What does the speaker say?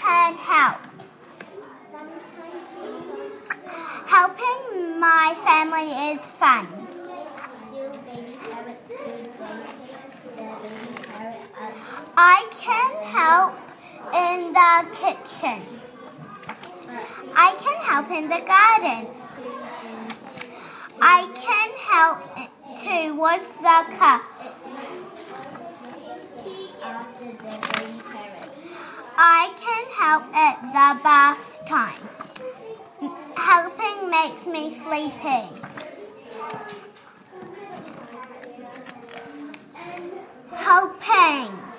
can help? Helping my family is fun. Do baby carrots take the baby carrot up? I can help in the kitchen. I can help in the garden. I can help to wash the car. Pee after the baby carrot. I can help at the bath time. Helping makes me sleepy. Helping.